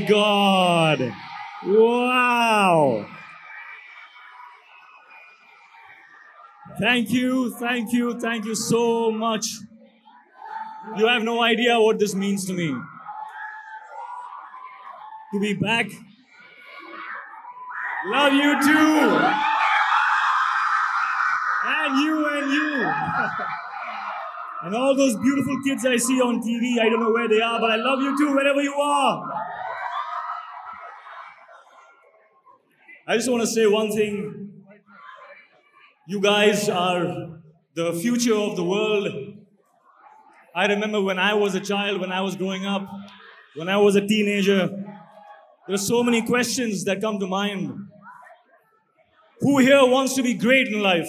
God. Wow. Thank you so much. You have no idea what this means to me. To be back. Love you too. And you. And all those beautiful kids I see on TV, I don't know where they are, but I love you too, wherever you are. I just want to say one thing. You guys are the future of the world. I remember when I was a child, when I was growing up, when I was a teenager, there are so many questions that come to mind. Who here wants to be great in life?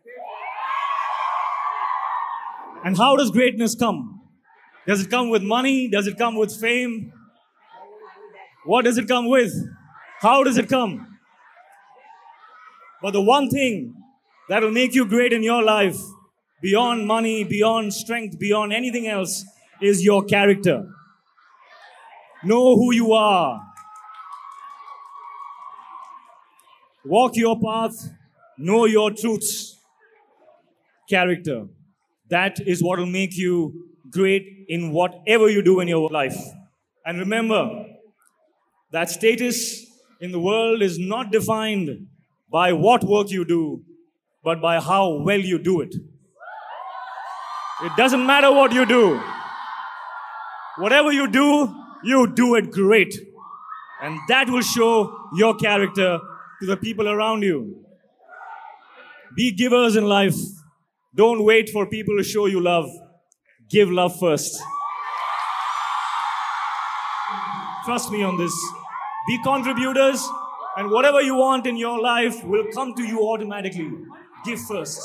And how does greatness come? Does it come with money? Does it come with fame? What does it come with? How does it come? But the one thing that will make you great in your life, beyond money, beyond strength, beyond anything else, is your character. Know who you are. Walk your path. Know your truths. Character. That is what will make you great in whatever you do in your life. And remember that status in the world is not defined by what work you do, but by how well you do it. It doesn't matter what you do. Whatever you do it great. And that will show your character to the people around you. Be givers in life. Don't wait for people to show you love. Give love first. Trust me on this. Be contributors, and whatever you want in your life will come to you automatically. Give first.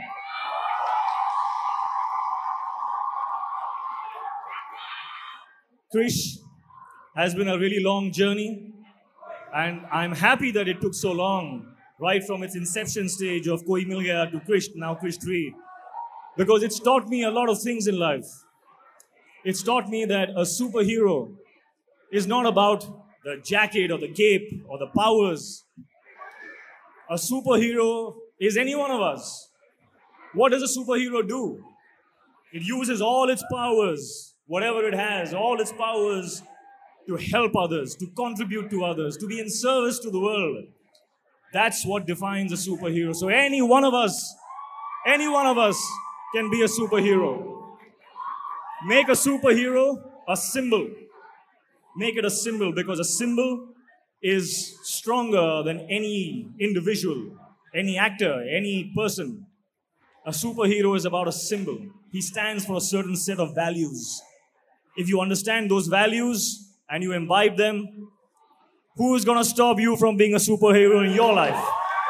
Krish has been a really long journey, and I'm happy that it took so long, right from its inception stage of Koi Mil Gaya to Krish, now Krish 3. Because it's taught me a lot of things in life. It's taught me that a superhero is not about the jacket or the cape or the powers. A superhero is any one of us. What does a superhero do? It uses all its powers, whatever it has, all its powers to help others, to contribute to others, to be in service to the world. That's what defines a superhero. So any one of us can be a superhero. Make a superhero a symbol. Make it a symbol, because a symbol is stronger than any individual, any actor, any person. A superhero is about a symbol. He stands for a certain set of values. If you understand those values and you imbibe them, who is going to stop you from being a superhero in your life?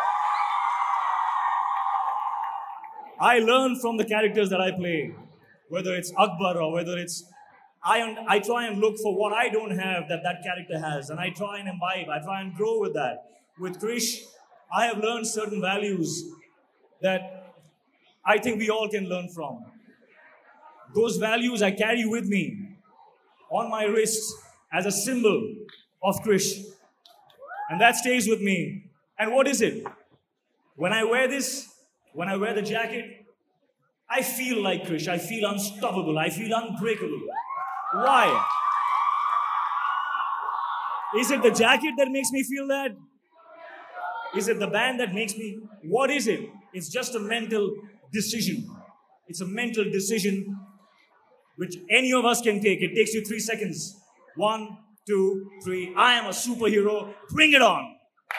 I learn from the characters that I play, whether it's Akbar or whether it's... I try and look for what I don't have that character has, and I try and imbibe, I try and grow with that. With Krish, I have learned certain values that I think we all can learn from. Those values I carry with me on my wrist as a symbol of Krish. And that stays with me. And what is it? When I wear this, when I wear the jacket, I feel like Krish. I feel unstoppable. I feel unbreakable. Why? Is it the jacket that makes me feel that? Is it the band that makes me? What is it? It's just a mental decision. It's a mental decision which any of us can take. It takes you 3 seconds. 1, 2, 3. I am a superhero. Bring it on.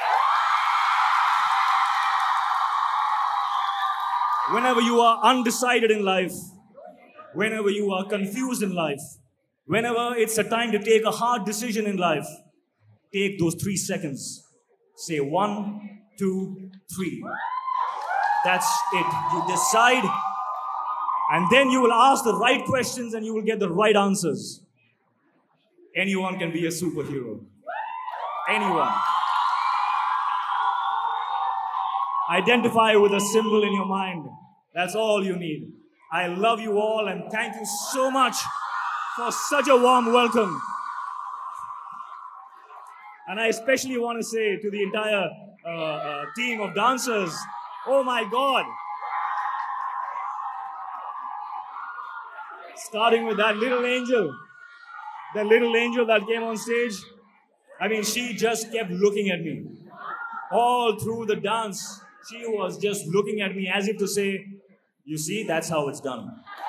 Whenever you are undecided in life, whenever you are confused in life, whenever it's a time to take a hard decision in life, take those 3 seconds. Say 1, 2, 3. That's it. You decide, and then you will ask the right questions and you will get the right answers. Anyone can be a superhero. Anyone. Identify with a symbol in your mind. That's all you need. I love you all, and thank you so much for such a warm welcome. And I especially want to say to the entire team of dancers, oh my God. Starting with that little angel that came on stage. I mean, she just kept looking at me. All through the dance, she was just looking at me as if to say, you see, that's how it's done.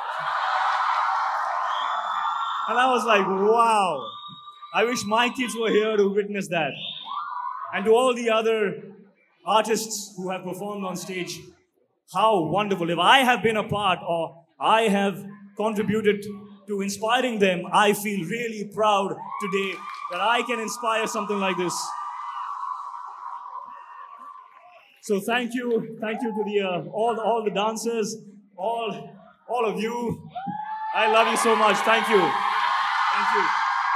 And I was like, wow. I wish my kids were here to witness that. And to all the other artists who have performed on stage, how wonderful. If I have been a part or I have contributed to inspiring them, I feel really proud today that I can inspire something like this. So thank you to the all the dancers, all of you. I love you so much. Thank you. Thank you.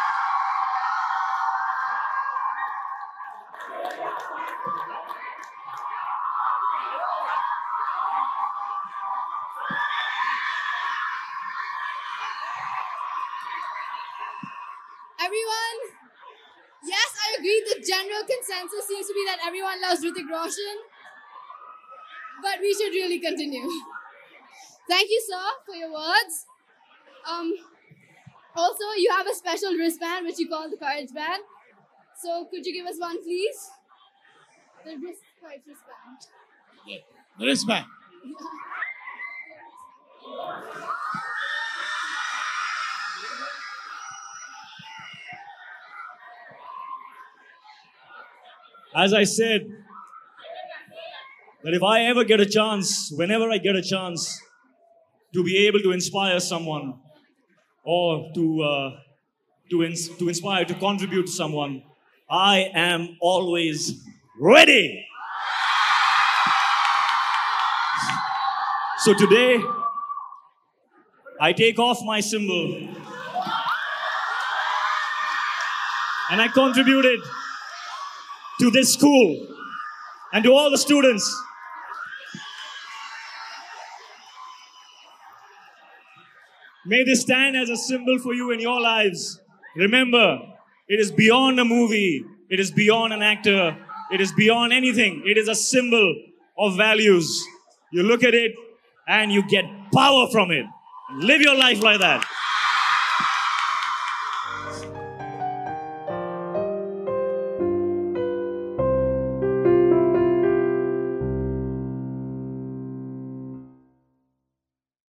Everyone, yes, I agree. The general consensus seems to be that everyone loves Hrithik Roshan. But we should really continue. Thank you, sir, for your words. Also, you have a special wristband, which you call the Courage Band. So could you give us one, please? The Courage wristband. Yeah, the wristband. As I said, that if I ever get a chance, whenever I get a chance to be able to inspire someone or to inspire, to contribute to someone, I am always ready. So today, I take off my symbol and I contributed to this school and to all the students. May this stand as a symbol for you in your lives. Remember, it is beyond a movie. It is beyond an actor. It is beyond anything. It is a symbol of values. You look at it and you get power from it. Live your life like that.